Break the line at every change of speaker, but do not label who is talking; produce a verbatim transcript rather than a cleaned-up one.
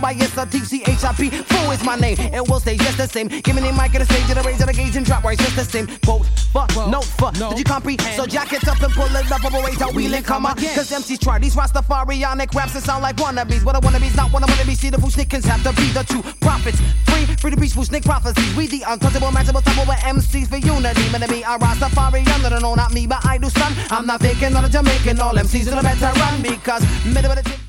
by S R T C H I P. Fool is my name, and we'll stay just the same. Give me the mic at the stage, at the raise of the gauge and drop right just the same. Quote, fuck, note, fuck, did you comprehend? So jack it up and pull it up, over wait till we link come up. Cause M Cs try these Rastafarianic raps that sound like wannabes. But a wannabe's not one of wannabees. See the fool snickers have to be the true prophets. Free, free to preach fool snick prophecies. We the untouchable, matchable, touchable M Cs for unity. Man to be a Rastafarian, no, no, not me, but I do son. I'm not faking, not a Jamaican, all M Cs are the better run because middle of the